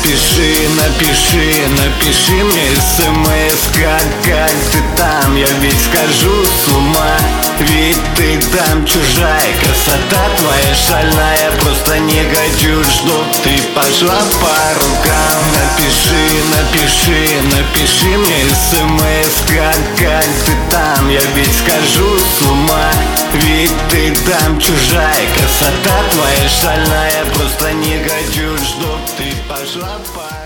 напиши мне смс, как ты там, я ведь схожу с ума. Ведь ты там чужая, красота твоя шальная, просто не хочу, чтоб ты пошла по рукам. Напиши мне смс, как ты там, я ведь схожу с ума. Ведь ты там чужая, красота твоя шальная, просто не хочу, чтоб ты пошла по